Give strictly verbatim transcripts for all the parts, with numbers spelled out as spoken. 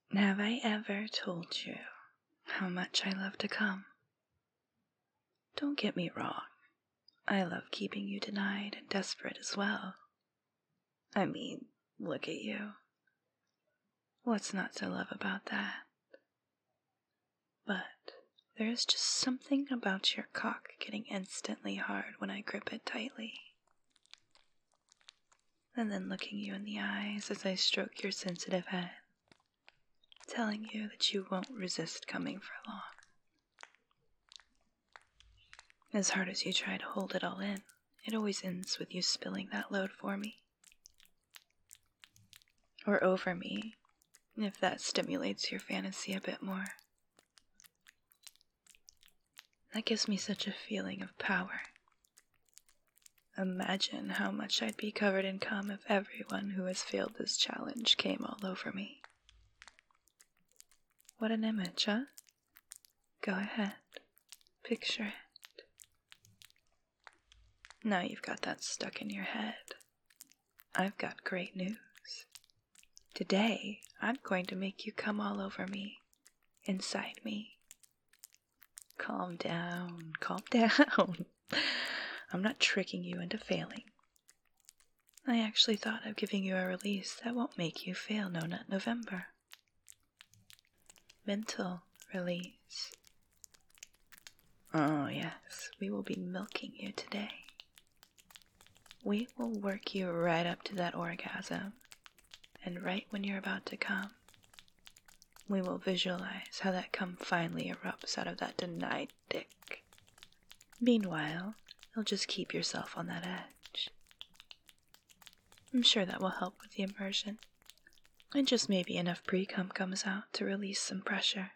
Have I ever told you how much I love to come? Don't get me wrong. I love keeping you denied and desperate as well. I mean, look at you. What's not to love about that? But there is just something about your cock getting instantly hard when I grip it tightly. And then looking you in the eyes as I stroke your sensitive head, telling you that you won't resist coming for long. As hard as you try to hold it all in, it always ends with you spilling that load for me. Or over me, if that stimulates your fantasy a bit more. That gives me such a feeling of power. Imagine how much I'd be covered in cum if everyone who has failed this challenge came all over me. What an image, huh? Go ahead, picture it. Now you've got that stuck in your head. I've got great news. Today, I'm going to make you come all over me, inside me. Calm down, calm down. I'm not tricking you into failing. I actually thought of giving you a release that won't make you fail No Nut November. Mental release. Oh yes, we will be milking you today. We will work you right up to that orgasm, and right when you're about to come, we will visualize how that cum finally erupts out of that denied dick. Meanwhile, you'll just keep yourself on that edge. I'm sure that will help with the immersion, and just maybe enough pre-cum comes out to release some pressure.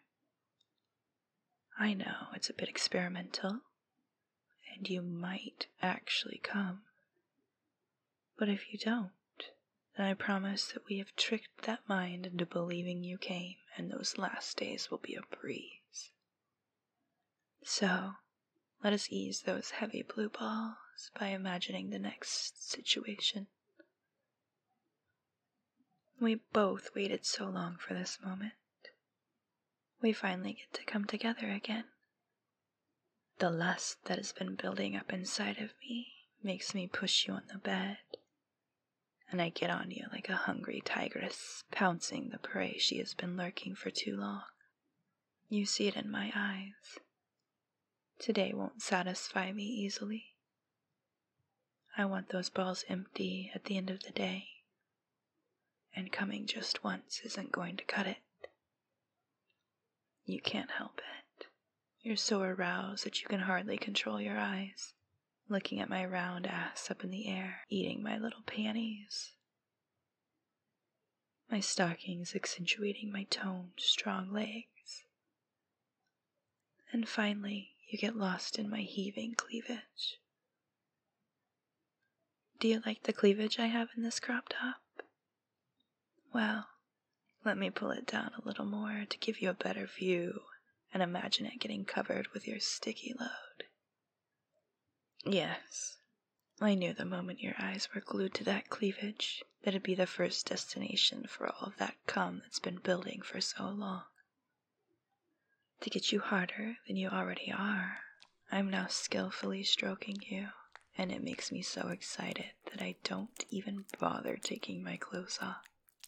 I know it's a bit experimental, and you might actually come. But if you don't, then I promise that we have tricked that mind into believing you came, and those last days will be a breeze. So, let us ease those heavy blue balls by imagining the next situation. We both waited so long for this moment. We finally get to come together again. The lust that has been building up inside of me makes me push you on the bed, and I get on you like a hungry tigress pouncing the prey she has been lurking for too long. You see it in my eyes. Today won't satisfy me easily. I want those balls empty at the end of the day, and coming just once isn't going to cut it. You can't help it. You're so aroused that you can hardly control your eyes, looking at my round ass up in the air, eating my little panties. My stockings accentuating my toned, strong legs. And finally, you get lost in my heaving cleavage. Do you like the cleavage I have in this crop top? Well, let me pull it down a little more to give you a better view and imagine it getting covered with your sticky load. Yes, I knew the moment your eyes were glued to that cleavage that it'd be the first destination for all of that cum that's been building for so long. To get you harder than you already are, I'm now skillfully stroking you, and it makes me so excited that I don't even bother taking my clothes off.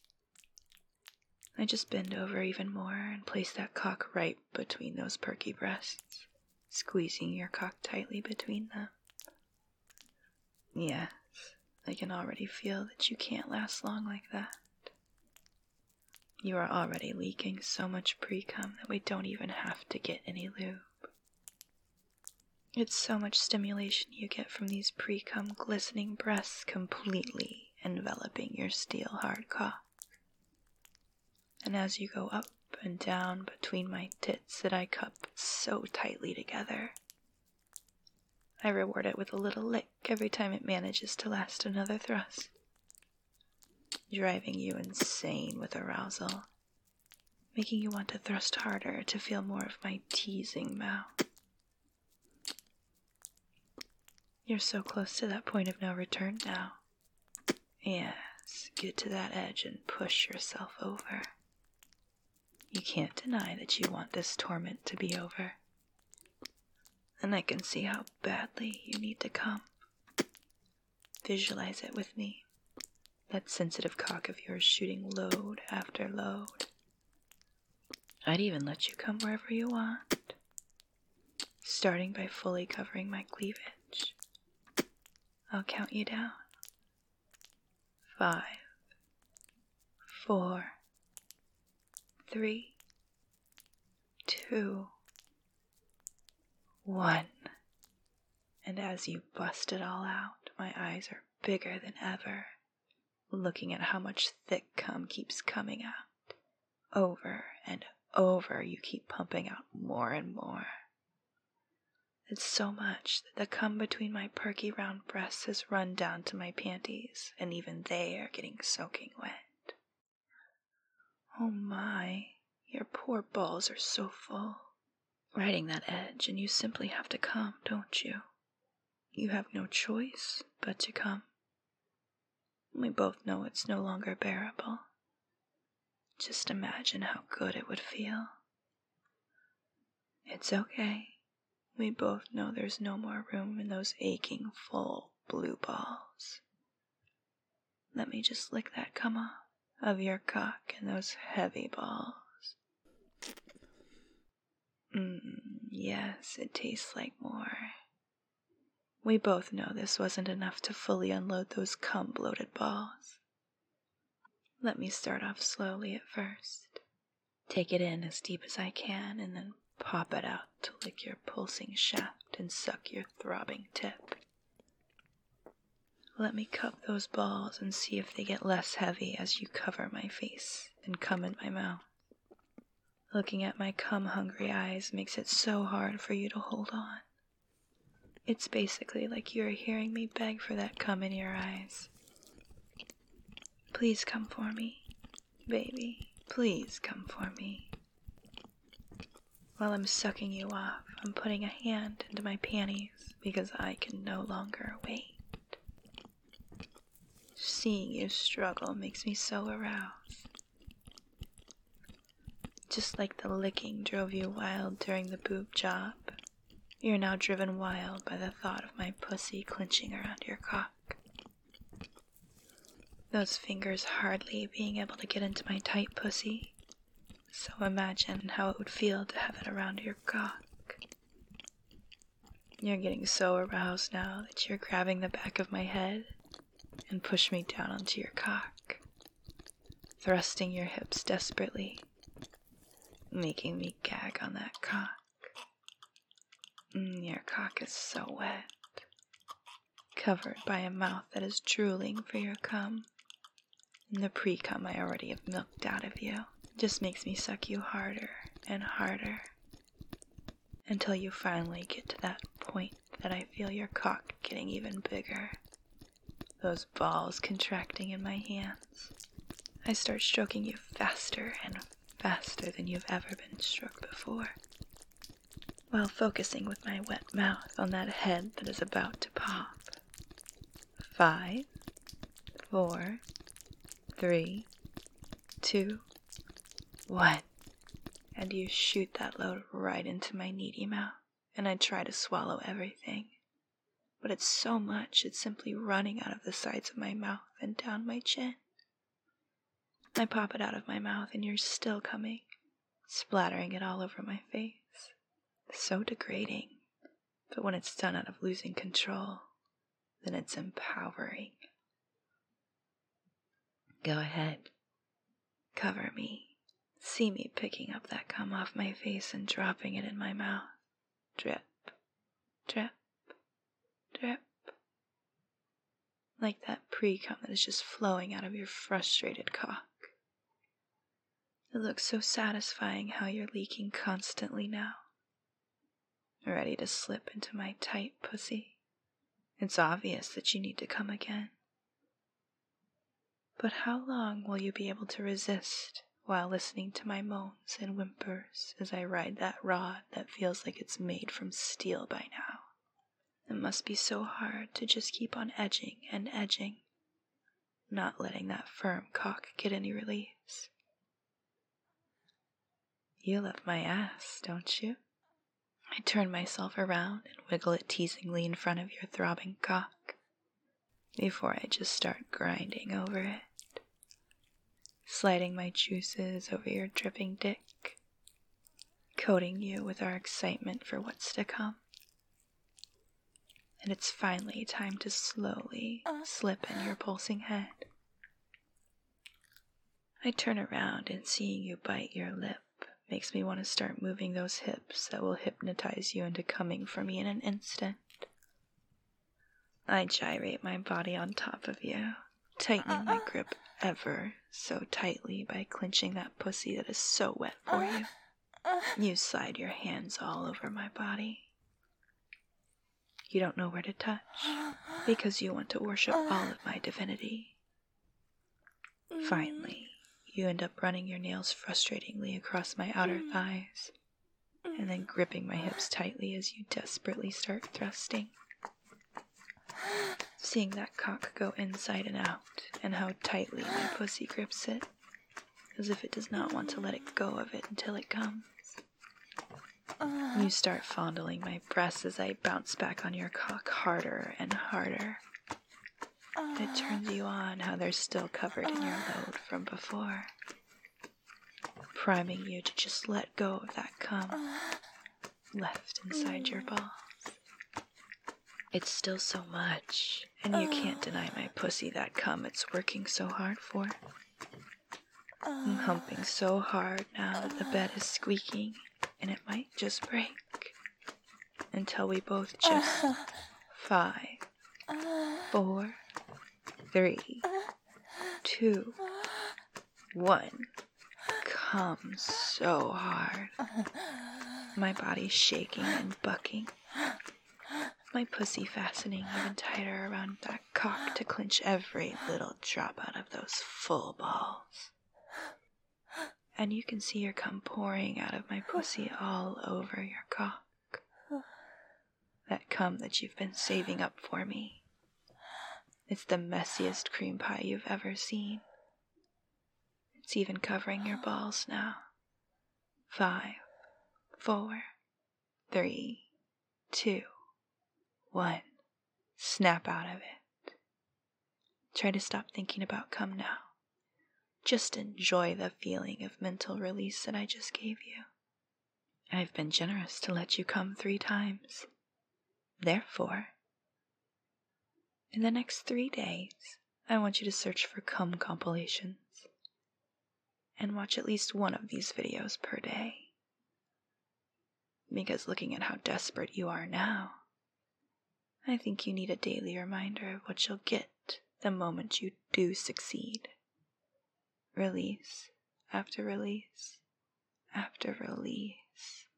I just bend over even more and place that cock right between those perky breasts, squeezing your cock tightly between them. Yes, I can already feel that you can't last long like that. You are already leaking so much pre-cum that we don't even have to get any lube. It's so much stimulation you get from these pre-cum glistening breasts completely enveloping your steel-hard cock. And as you go up and down between my tits that I cup so tightly together, I reward it with a little lick every time it manages to last another thrust, driving you insane with arousal, making you want to thrust harder to feel more of my teasing mouth. You're so close to that point of no return now. Yes, get to that edge and push yourself over. You can't deny that you want this torment to be over. And I can see how badly you need to come. Visualize it with me. That sensitive cock of yours shooting load after load. I'd even let you come wherever you want, starting by fully covering my cleavage. I'll count you down. Five, four, three, two, one. And as you bust it all out, my eyes are bigger than ever, looking at how much thick cum keeps coming out. Over and over, you keep pumping out more and more. It's so much that the cum between my perky round breasts has run down to my panties, and even they are getting soaking wet. Oh my, your poor balls are so full. Riding that edge, and you simply have to come, don't you? You have no choice but to come. We both know it's no longer bearable. Just imagine how good it would feel. It's okay. We both know there's no more room in those aching, full blue balls. Let me just lick that cum off of your cock and those heavy balls. Mmm, yes, it tastes like more. We both know this wasn't enough to fully unload those cum-bloated balls. Let me start off slowly at first. Take it in as deep as I can, and then pop it out to lick your pulsing shaft and suck your throbbing tip. Let me cup those balls and see if they get less heavy as you cover my face and come in my mouth. Looking at my cum-hungry eyes makes it so hard for you to hold on. It's basically like you are hearing me beg for that cum in your eyes. Please come for me, baby. Please come for me. While I'm sucking you off, I'm putting a hand into my panties because I can no longer wait. Seeing you struggle makes me so aroused. Just like the licking drove you wild during the boob job, you're now driven wild by the thought of my pussy clenching around your cock. Those fingers hardly being able to get into my tight pussy, so imagine how it would feel to have it around your cock. You're getting so aroused now that you're grabbing the back of my head and push me down onto your cock, thrusting your hips desperately, making me gag on that cock. Mm, your cock is so wet, covered by a mouth that is drooling for your cum, and the pre-cum I already have milked out of you just makes me suck you harder and harder, until you finally get to that point that I feel your cock getting even bigger, those balls contracting in my hands. I start stroking you faster and faster than you've ever been stroked before, while focusing with my wet mouth on that head that is about to pop. Five, four, three, two, one. And you shoot that load right into my needy mouth, and I try to swallow everything. But it's so much, it's simply running out of the sides of my mouth and down my chin. I pop it out of my mouth, and you're still coming, splattering it all over my face. So degrading, but when it's done out of losing control, then it's empowering. Go ahead. Cover me. See me picking up that cum off my face and dropping it in my mouth. Drip, drip, drip. Like that pre-cum that is just flowing out of your frustrated cock. It looks so satisfying how you're leaking constantly now. Ready to slip into my tight pussy. It's obvious that you need to come again. But how long will you be able to resist while listening to my moans and whimpers as I ride that rod that feels like it's made from steel by now? It must be so hard to just keep on edging and edging, not letting that firm cock get any release. You love my ass, don't you? I turn myself around and wiggle it teasingly in front of your throbbing cock, before I just start grinding over it, sliding my juices over your dripping dick, coating you with our excitement for what's to come. And it's finally time to slowly slip in your pulsing head. I turn around and seeing you bite your lip makes me want to start moving those hips that will hypnotize you into coming for me in an instant. I gyrate my body on top of you, tightening my grip ever so tightly by clenching that pussy that is so wet for you. You slide your hands all over my body. You don't know where to touch, because you want to worship all of my divinity. Finally, you end up running your nails frustratingly across my outer thighs, and then gripping my hips tightly as you desperately start thrusting. Seeing that cock go inside and out, and how tightly my pussy grips it, as if it does not want to let it go of it until it comes. You start fondling my breasts as I bounce back on your cock harder and harder. It turns you on how they're still covered in your load from before, priming you to just let go of that cum left inside your balls. It's still so much, and you can't deny my pussy that cum it's working so hard for. I'm humping so hard now that the bed is squeaking, and it might just break, until we both just five, four, three, two, one, come so hard. My body shaking and bucking, my pussy fastening even tighter around that cock to clench every little drop out of those full balls. And you can see your cum pouring out of my pussy all over your cock. That cum that you've been saving up for me. It's the messiest cream pie you've ever seen. It's even covering your balls now. Five, four, three, two, one. Snap out of it. Try to stop thinking about cum now. Just enjoy the feeling of mental release that I just gave you. I've been generous to let you come three times. Therefore, in the next three days, I want you to search for cum compilations and watch at least one of these videos per day. Because looking at how desperate you are now, I think you need a daily reminder of what you'll get the moment you do succeed. Release after release after release.